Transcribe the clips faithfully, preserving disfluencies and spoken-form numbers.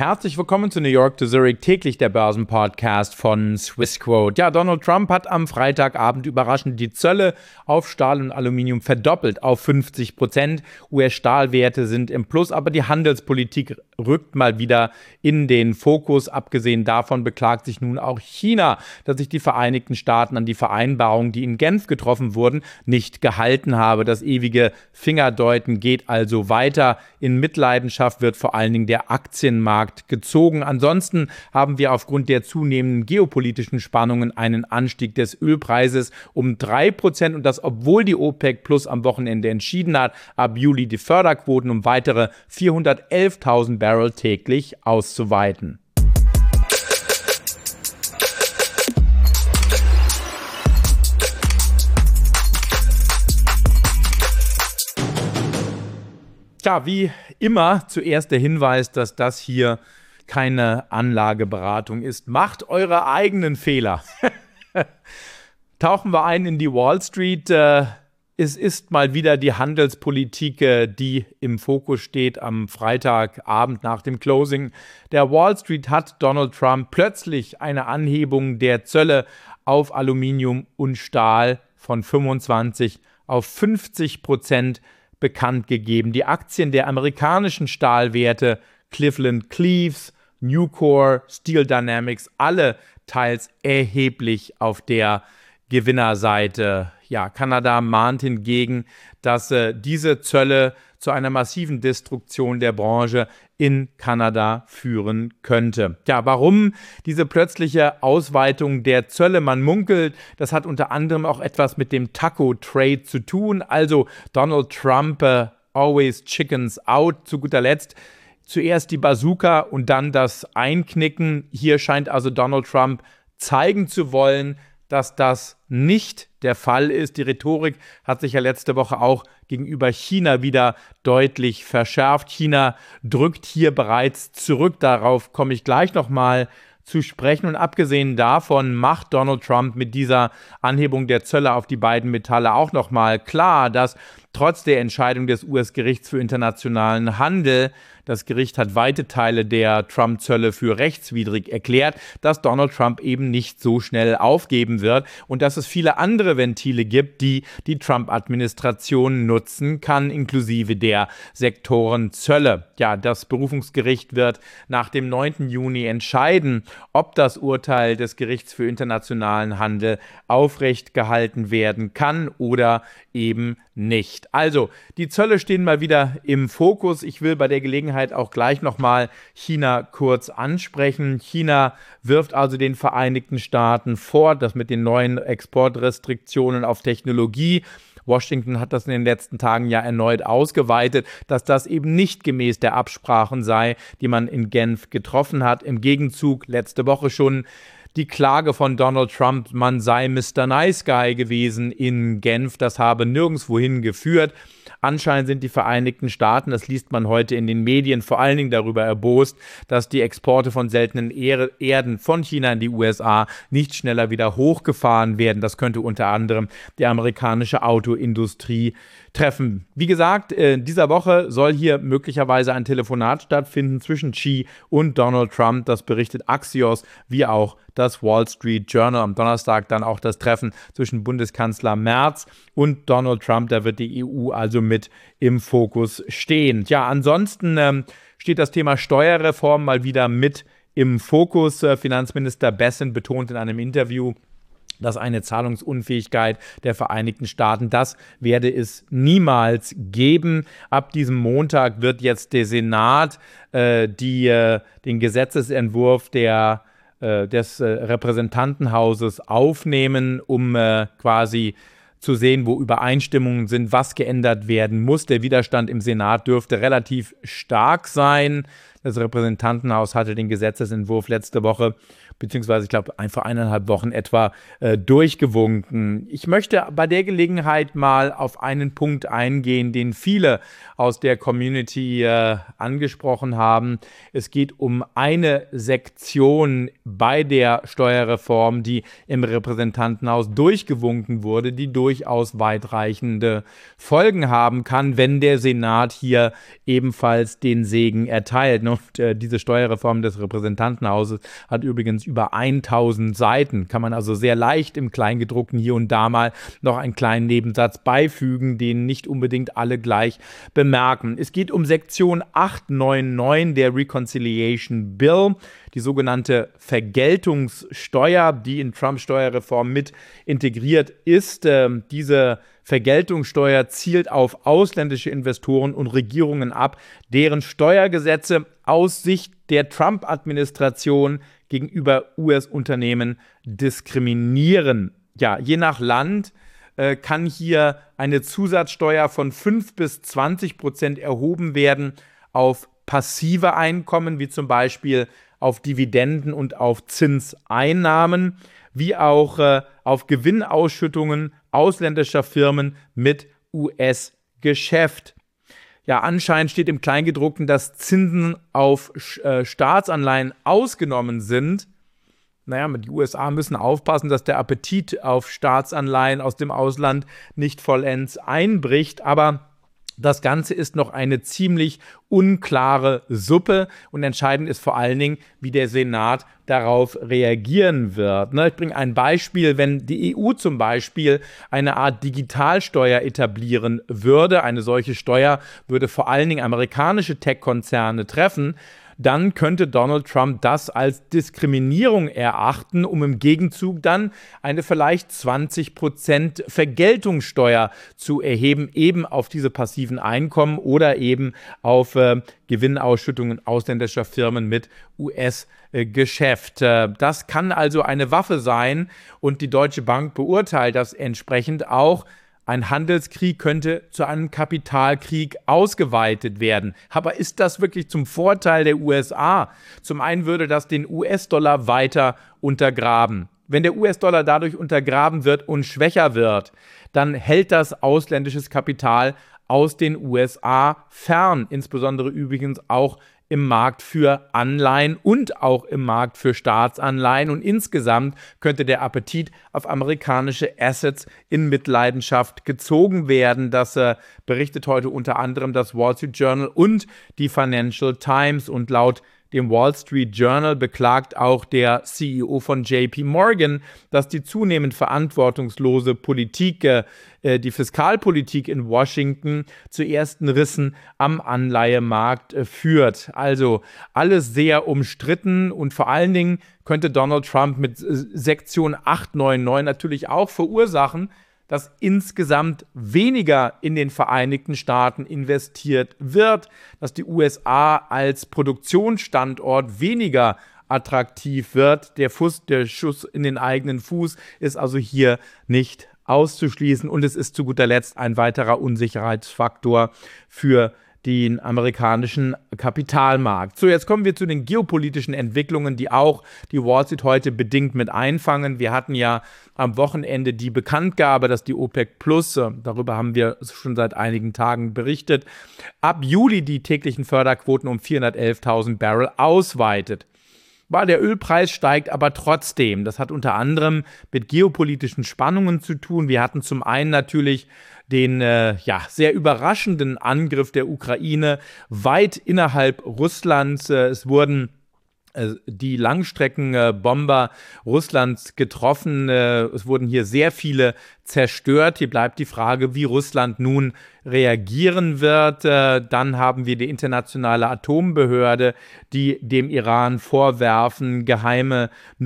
Herzlich willkommen zu New York to Zurich, täglich der Börsenpodcast von Swissquote. Ja, Donald Trump hat am Freitagabend überraschend die Zölle auf Stahl und Aluminium verdoppelt auf fünfzig Prozent. U S-Stahlwerte sind im Plus, aber die Handelspolitik rückt mal wieder in den Fokus. Abgesehen davon beklagt sich nun auch China, dass sich die Vereinigten Staaten an die Vereinbarungen, die in Genf getroffen wurden, nicht gehalten habe. Das ewige Fingerdeuten geht also weiter. In Mitleidenschaft wird vor allen Dingen der Aktienmarkt gezogen. Ansonsten haben wir aufgrund der zunehmenden geopolitischen Spannungen einen Anstieg des Ölpreises um drei Prozent und das, obwohl die OPEC Plus am Wochenende entschieden hat, ab Juli die Förderquoten um weitere vierhundertelftausend Barrel täglich auszuweiten. Ja, wie immer zuerst der Hinweis, dass das hier keine Anlageberatung ist. Macht eure eigenen Fehler. Tauchen wir ein in die Wall Street. Es ist mal wieder die Handelspolitik, die im Fokus steht am Freitagabend nach dem Closing. Der Wall Street hat Donald Trump plötzlich eine Anhebung der Zölle auf Aluminium und Stahl von fünfundzwanzig auf fünfzig Prozent bekannt gegeben. Die Aktien der amerikanischen Stahlwerte Cleveland-Cliffs, Nucor, Steel Dynamics, alle teils erheblich auf der Gewinnerseite. Ja, Kanada mahnt hingegen, dass äh, diese Zölle zu einer massiven Destruktion der Branche in Kanada führen könnte. Ja, warum diese plötzliche Ausweitung der Zölle? Man munkelt, das hat unter anderem auch etwas mit dem Taco-Trade zu tun. Also Donald Trump, äh, always chickens out. Zu guter Letzt zuerst die Bazooka und dann das Einknicken. Hier scheint also Donald Trump zeigen zu wollen, dass das nicht der Fall ist. Die Rhetorik hat sich ja letzte Woche auch gegenüber China wieder deutlich verschärft. China drückt hier bereits zurück. Darauf komme ich gleich nochmal zu sprechen. Und abgesehen davon macht Donald Trump mit dieser Anhebung der Zölle auf die beiden Metalle auch nochmal klar, dass trotz der Entscheidung des U S-Gerichts für internationalen Handel, das Gericht hat weite Teile der Trump-Zölle für rechtswidrig erklärt, dass Donald Trump eben nicht so schnell aufgeben wird und dass es viele andere Ventile gibt, die die Trump-Administration nutzen kann, inklusive der Sektorenzölle. Ja, das Berufungsgericht wird nach dem neunten Juni entscheiden, ob das Urteil des Gerichts für internationalen Handel aufrecht gehalten werden kann oder eben nicht. Also, die Zölle stehen mal wieder im Fokus. Ich will bei der Gelegenheit auch gleich nochmal China kurz ansprechen. China wirft also den Vereinigten Staaten vor, dass mit den neuen Exportrestriktionen auf Technologie, Washington hat das in den letzten Tagen ja erneut ausgeweitet, dass das eben nicht gemäß der Absprachen sei, die man in Genf getroffen hat. Im Gegenzug letzte Woche schon die Klage von Donald Trump, man sei Mister Nice Guy gewesen in Genf, das habe nirgendwohin geführt. Anscheinend sind die Vereinigten Staaten, das liest man heute in den Medien, vor allen Dingen darüber erbost, dass die Exporte von seltenen Erden von China in die U S A nicht schneller wieder hochgefahren werden. Das könnte unter anderem die amerikanische Autoindustrie treffen. Wie gesagt, in dieser Woche soll hier möglicherweise ein Telefonat stattfinden zwischen Xi und Donald Trump. Das berichtet Axios, wie auch das Wall Street Journal. Am Donnerstag dann auch das Treffen zwischen Bundeskanzler Merz und Donald Trump. Da wird die E U also mit im Fokus stehen. Ja, ansonsten ähm, steht das Thema Steuerreform mal wieder mit im Fokus. Äh, Finanzminister Bessent betont in einem Interview, dass eine Zahlungsunfähigkeit der Vereinigten Staaten, das werde es niemals geben. Ab diesem Montag wird jetzt der Senat äh, die, äh, den Gesetzesentwurf der, äh, des äh, Repräsentantenhauses aufnehmen, um äh, quasi zu sehen, wo Übereinstimmungen sind, was geändert werden muss. Der Widerstand im Senat dürfte relativ stark sein. Das Repräsentantenhaus hatte den Gesetzesentwurf letzte Woche, beziehungsweise ich glaube vor eineinhalb Wochen etwa, äh, durchgewunken. Ich möchte bei der Gelegenheit mal auf einen Punkt eingehen, den viele aus der Community äh, angesprochen haben. Es geht um eine Sektion bei der Steuerreform, die im Repräsentantenhaus durchgewunken wurde, die durchaus weitreichende Folgen haben kann, wenn der Senat hier ebenfalls den Segen erteilt. Und äh, diese Steuerreform des Repräsentantenhauses hat übrigens über tausend Seiten. Kann man also sehr leicht im Kleingedruckten hier und da mal noch einen kleinen Nebensatz beifügen, den nicht unbedingt alle gleich bemerken. Es geht um Sektion achthundertneunundneunzig der Reconciliation Bill, die sogenannte Vergeltungssteuer, die in Trumps Steuerreform mit integriert ist. Ähm, diese Vergeltungssteuer zielt auf ausländische Investoren und Regierungen ab, deren Steuergesetze aus Sicht der Trump-Administration gegenüber U S-Unternehmen diskriminieren. Ja, je nach Land äh, kann hier eine Zusatzsteuer von fünf bis zwanzig Prozent erhoben werden auf passive Einkommen, wie zum Beispiel auf Dividenden und auf Zinseinnahmen, wie auch äh, auf Gewinnausschüttungen ausländischer Firmen mit U S-Geschäft. Ja, anscheinend steht im Kleingedruckten, dass Zinsen auf äh, Staatsanleihen ausgenommen sind. Naja, die U S A müssen aufpassen, dass der Appetit auf Staatsanleihen aus dem Ausland nicht vollends einbricht, aber das Ganze ist noch eine ziemlich unklare Suppe und entscheidend ist vor allen Dingen, wie der Senat darauf reagieren wird. Ich bringe ein Beispiel, wenn die E U zum Beispiel eine Art Digitalsteuer etablieren würde, eine solche Steuer würde vor allen Dingen amerikanische Tech-Konzerne treffen, dann könnte Donald Trump das als Diskriminierung erachten, um im Gegenzug dann eine vielleicht zwanzig Prozent Vergeltungssteuer zu erheben, eben auf diese passiven Einkommen oder eben auf äh, Gewinnausschüttungen ausländischer Firmen mit U S-Geschäft. Äh, das kann also eine Waffe sein und die Deutsche Bank beurteilt das entsprechend auch. Ein Handelskrieg könnte zu einem Kapitalkrieg ausgeweitet werden. Aber ist das wirklich zum Vorteil der U S A? Zum einen würde das den U S-Dollar weiter untergraben. Wenn der U S-Dollar dadurch untergraben wird und schwächer wird, dann hält das ausländisches Kapital aus den U S A fern, insbesondere übrigens auch im Markt für Anleihen und auch im Markt für Staatsanleihen. Und insgesamt könnte der Appetit auf amerikanische Assets in Mitleidenschaft gezogen werden. Das äh, berichtet heute unter anderem das Wall Street Journal und die Financial Times. Und laut dem Wall Street Journal beklagt auch der C E O von J P Morgan, dass die zunehmend verantwortungslose Politik, äh, die Fiskalpolitik in Washington zu ersten Rissen am Anleihemarkt äh, führt. Also alles sehr umstritten und vor allen Dingen könnte Donald Trump mit äh, Sektion achthundertneunundneunzig natürlich auch verursachen, dass insgesamt weniger in den Vereinigten Staaten investiert wird, dass die U S A als Produktionsstandort weniger attraktiv wird. Der, Fuß, der Schuss in den eigenen Fuß ist also hier nicht auszuschließen und es ist zu guter Letzt ein weiterer Unsicherheitsfaktor für den amerikanischen Kapitalmarkt. So, jetzt kommen wir zu den geopolitischen Entwicklungen, die auch die Wall Street heute bedingt mit einfangen. Wir hatten ja am Wochenende die Bekanntgabe, dass die OPEC Plus, darüber haben wir schon seit einigen Tagen berichtet, ab Juli die täglichen Förderquoten um vierhundertelftausend Barrel ausweitet. Der Ölpreis steigt aber trotzdem. Das hat unter anderem mit geopolitischen Spannungen zu tun. Wir hatten zum einen natürlich den äh, ja, sehr überraschenden Angriff der Ukraine weit innerhalb Russlands. Äh, es wurden äh, die Langstreckenbomber äh, Russlands getroffen. Äh, es wurden hier sehr viele zerstört. Hier bleibt die Frage, wie Russland nun reagieren wird. Äh, dann haben wir die internationale Atombehörde, die dem Iran vorwerfen, geheime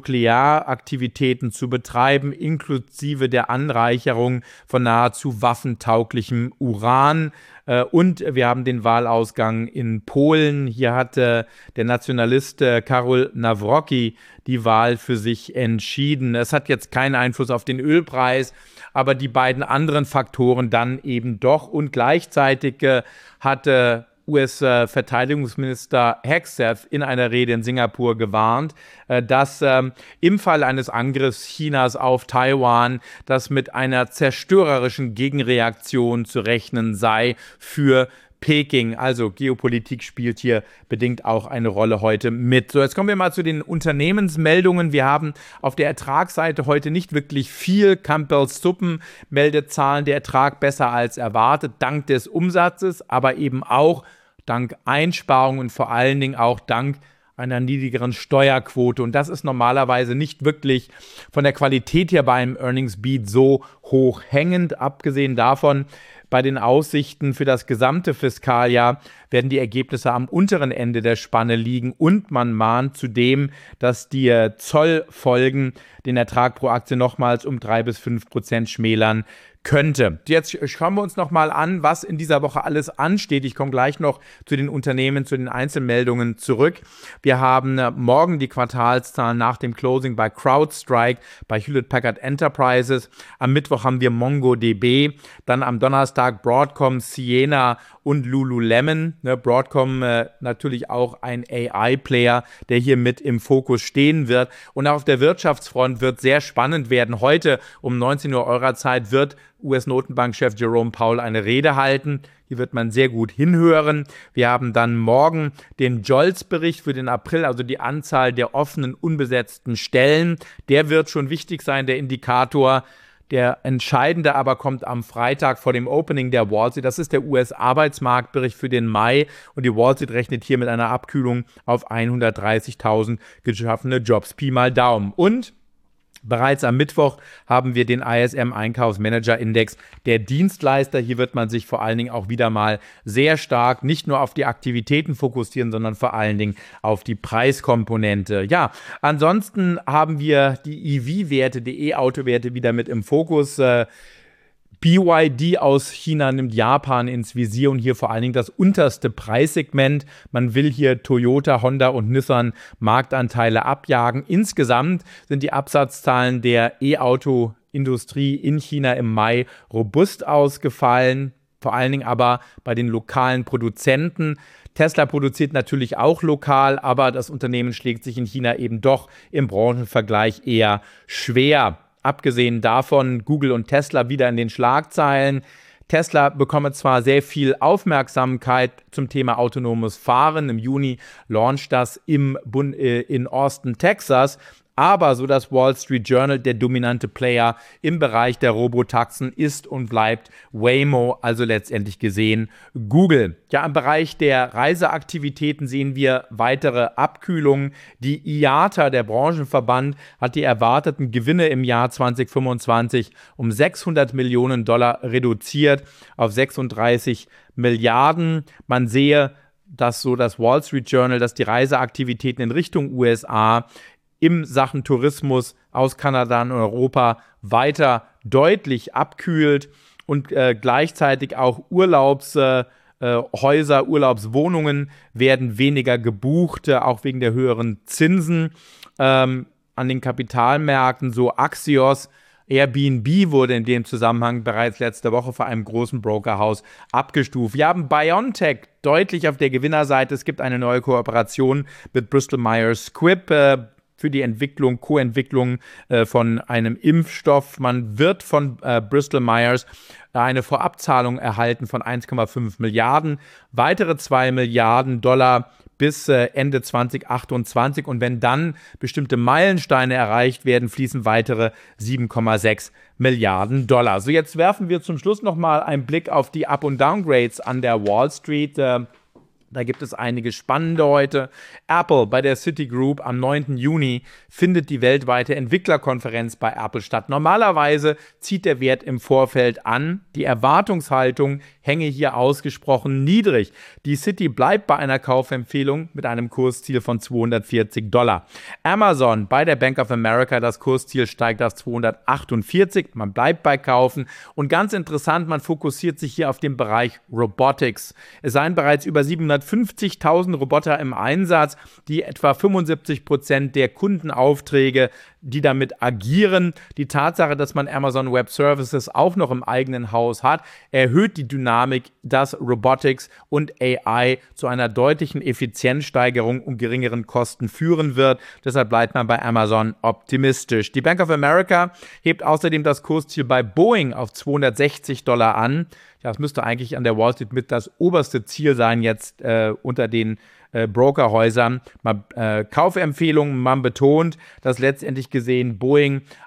Nuklearaktivitäten zu betreiben, inklusive der Anreicherung von nahezu waffentauglichem Uran. Äh, und wir haben den Wahlausgang in Polen. Hier hatte der Nationalist äh, Karol Nawrocki die Wahl für sich entschieden. Es hat jetzt keinen Einfluss auf den Ölpreis, aber die beiden anderen Faktoren dann eben doch. Und gleichzeitig äh, hatte U S-Verteidigungsminister Hegseth in einer Rede in Singapur gewarnt, äh, dass ähm, im Fall eines Angriffs Chinas auf Taiwan das mit einer zerstörerischen Gegenreaktion zu rechnen sei für Peking. Also Geopolitik spielt hier bedingt auch eine Rolle heute mit. So, jetzt kommen wir mal zu den Unternehmensmeldungen. Wir haben auf der Ertragsseite heute nicht wirklich viel. Campbell's Suppen meldet Zahlen, der Ertrag besser als erwartet, dank des Umsatzes, aber eben auch dank Einsparungen und vor allen Dingen auch dank einer niedrigeren Steuerquote. Und das ist normalerweise nicht wirklich von der Qualität her bei einem Earnings Beat so hoch hängend. Abgesehen davon, bei den Aussichten für das gesamte Fiskaljahr werden die Ergebnisse am unteren Ende der Spanne liegen und man mahnt zudem, dass die Zollfolgen den Ertrag pro Aktie nochmals um drei bis fünf Prozent schmälern könnte. Jetzt schauen wir uns nochmal an, was in dieser Woche alles ansteht. Ich komme gleich noch zu den Unternehmen, zu den Einzelmeldungen zurück. Wir haben morgen die Quartalszahlen nach dem Closing bei CrowdStrike, bei Hewlett Packard Enterprises. Am Mittwoch haben wir MongoDB, dann am Donnerstag Broadcom, Ciena und Lululemon. Ne, Broadcom äh, natürlich auch ein A I-Player, der hier mit im Fokus stehen wird. Und auch auf der Wirtschaftsfront wird sehr spannend werden. Heute um neunzehn Uhr eurer Zeit wird U S-Notenbankchef Jerome Powell eine Rede halten. Hier wird man sehr gut hinhören. Wir haben dann morgen den J O L S-Bericht für den April, also die Anzahl der offenen, unbesetzten Stellen. Der wird schon wichtig sein, der Indikator. Der entscheidende aber kommt am Freitag vor dem Opening der Wall Street. Das ist der U S-Arbeitsmarktbericht für den Mai. Und die Wall Street rechnet hier mit einer Abkühlung auf hundertdreißigtausend geschaffene Jobs. Pi mal Daumen. Und bereits am Mittwoch haben wir den I S M-Einkaufsmanager-Index der Dienstleister. Hier wird man sich vor allen Dingen auch wieder mal sehr stark nicht nur auf die Aktivitäten fokussieren, sondern vor allen Dingen auf die Preiskomponente. Ja, ansonsten haben wir die E V-Werte, die E-Auto-Werte wieder mit im Fokus. Äh, B Y D aus China nimmt Japan ins Visier und hier vor allen Dingen das unterste Preissegment. Man will hier Toyota, Honda und Nissan Marktanteile abjagen. Insgesamt sind die Absatzzahlen der E-Auto-Industrie in China im Mai robust ausgefallen, vor allen Dingen aber bei den lokalen Produzenten. Tesla produziert natürlich auch lokal, aber das Unternehmen schlägt sich in China eben doch im Branchenvergleich eher schwer. Abgesehen davon Google und Tesla wieder in den Schlagzeilen. Tesla bekomme zwar sehr viel Aufmerksamkeit zum Thema autonomes Fahren. Im Juni launcht das im Bund, äh, in Austin, Texas. Aber, so das Wall Street Journal, der dominante Player im Bereich der Robotaxen ist und bleibt Waymo, also letztendlich gesehen Google. Ja, im Bereich der Reiseaktivitäten sehen wir weitere Abkühlungen. Die I A T A, der Branchenverband, hat die erwarteten Gewinne im Jahr zwanzig fünfundzwanzig um sechshundert Millionen Dollar reduziert auf sechsunddreißig Milliarden. Man sehe, dass so das Wall Street Journal, dass die Reiseaktivitäten in Richtung U S A im Sachen Tourismus aus Kanada und Europa weiter deutlich abkühlt und äh, gleichzeitig auch Urlaubshäuser, äh, Urlaubswohnungen werden weniger gebucht, äh, auch wegen der höheren Zinsen ähm, an den Kapitalmärkten. So Axios, Airbnb wurde in dem Zusammenhang bereits letzte Woche vor einem großen Brokerhaus abgestuft. Wir haben BioNTech deutlich auf der Gewinnerseite. Es gibt eine neue Kooperation mit Bristol Myers Squibb äh, für die Entwicklung, Co-Entwicklung äh, von einem Impfstoff. Man wird von äh, Bristol Myers eine Vorabzahlung erhalten von eins Komma fünf Milliarden, weitere zwei Milliarden Dollar bis äh, Ende zwanzig achtundzwanzig. Und wenn dann bestimmte Meilensteine erreicht werden, fließen weitere sieben Komma sechs Milliarden Dollar. So, jetzt werfen wir zum Schluss nochmal einen Blick auf die Up- und Downgrades an der Wall Street. Äh, Da gibt es einige spannende heute. Apple bei der Citigroup am neunten Juni findet die weltweite Entwicklerkonferenz bei Apple statt. Normalerweise zieht der Wert im Vorfeld an. Die Erwartungshaltung hänge hier ausgesprochen niedrig. Die Citi bleibt bei einer Kaufempfehlung mit einem Kursziel von zweihundertvierzig Dollar. Amazon bei der Bank of America, das Kursziel steigt auf zweihundertachtundvierzig. Man bleibt bei Kaufen. Und ganz interessant, man fokussiert sich hier auf den Bereich Robotics. Es seien bereits über siebenhundertfünfzigtausend Roboter im Einsatz, die etwa fünfundsiebzig Prozent der Kundenaufträge, die damit agieren. Die Tatsache, dass man Amazon Web Services auch noch im eigenen Haus hat, erhöht die Dynamik, dass Robotics und A I zu einer deutlichen Effizienzsteigerung und geringeren Kosten führen wird. Deshalb bleibt man bei Amazon optimistisch. Die Bank of America hebt außerdem das Kursziel bei Boeing auf zweihundertsechzig Dollar an. Ja, das müsste eigentlich an der Wall Street mit das oberste Ziel sein jetzt äh, unter den äh, Brokerhäusern. Man, äh, Kaufempfehlungen, man betont, dass letztendlich gesehen Boeing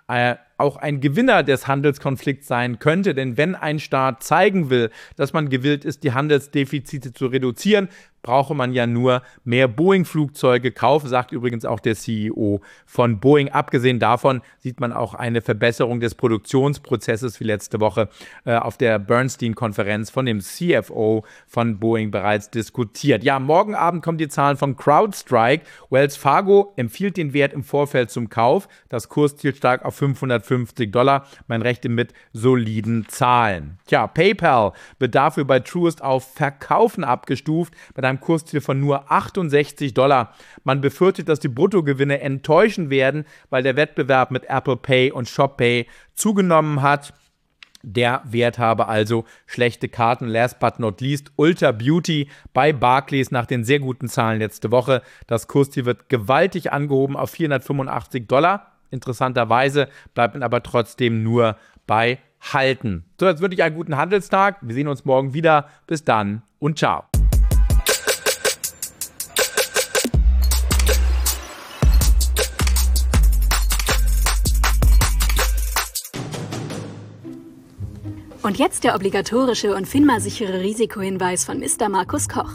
äh, auch ein Gewinner des Handelskonflikts sein könnte. Denn wenn ein Staat zeigen will, dass man gewillt ist, die Handelsdefizite zu reduzieren, brauche man ja nur mehr Boeing-Flugzeuge kaufen, sagt übrigens auch der C E O von Boeing. Abgesehen davon sieht man auch eine Verbesserung des Produktionsprozesses, wie letzte Woche äh, auf der Bernstein-Konferenz von dem C F O von Boeing bereits diskutiert. Ja, morgen Abend kommen die Zahlen von CrowdStrike. Wells Fargo empfiehlt den Wert im Vorfeld zum Kauf. Das Kursziel stark auf fünfhundertfünfzig Dollar. Man rechnet mit soliden Zahlen. Tja, PayPal wird dafür bei Truist auf Verkaufen abgestuft, mit einem Kursziel von nur achtundsechzig Dollar. Man befürchtet, dass die Bruttogewinne enttäuschen werden, weil der Wettbewerb mit Apple Pay und Shop Pay zugenommen hat. Der Wert habe also schlechte Karten. Last but not least, Ulta Beauty bei Barclays nach den sehr guten Zahlen letzte Woche. Das Kursziel wird gewaltig angehoben auf vierhundertfünfundachtzig Dollar. Interessanterweise bleibt man aber trotzdem nur bei Halten. So, jetzt wünsche ich einen guten Handelstag. Wir sehen uns morgen wieder. Bis dann und ciao. Und jetzt der obligatorische und FINMA-sichere Risikohinweis von Mister Markus Koch.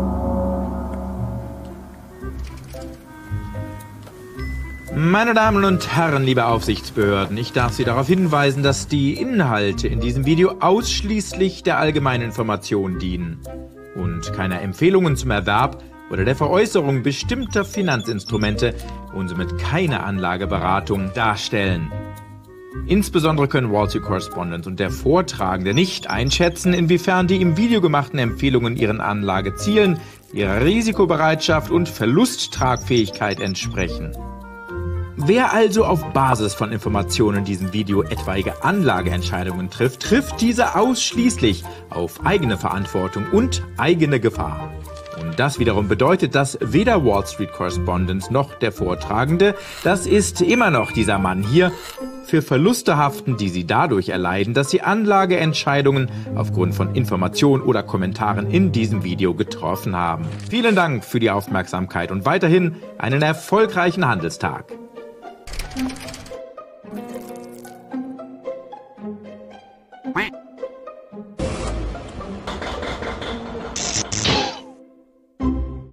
Meine Damen und Herren, liebe Aufsichtsbehörden, ich darf Sie darauf hinweisen, dass die Inhalte in diesem Video ausschließlich der allgemeinen Information dienen und keine Empfehlungen zum Erwerb oder der Veräußerung bestimmter Finanzinstrumente und somit keine Anlageberatung darstellen. Insbesondere können Wall Street Correspondent und der Vortragende nicht einschätzen, inwiefern die im Video gemachten Empfehlungen ihren Anlagezielen, ihrer Risikobereitschaft und Verlusttragfähigkeit entsprechen. Wer also auf Basis von Informationen in diesem Video etwaige Anlageentscheidungen trifft, trifft diese ausschließlich auf eigene Verantwortung und eigene Gefahr. Und das wiederum bedeutet, dass weder Wall Street Correspondent noch der Vortragende, das ist immer noch dieser Mann hier, für Verluste haften, die sie dadurch erleiden, dass sie Anlageentscheidungen aufgrund von Informationen oder Kommentaren in diesem Video getroffen haben. Vielen Dank für die Aufmerksamkeit und weiterhin einen erfolgreichen Handelstag.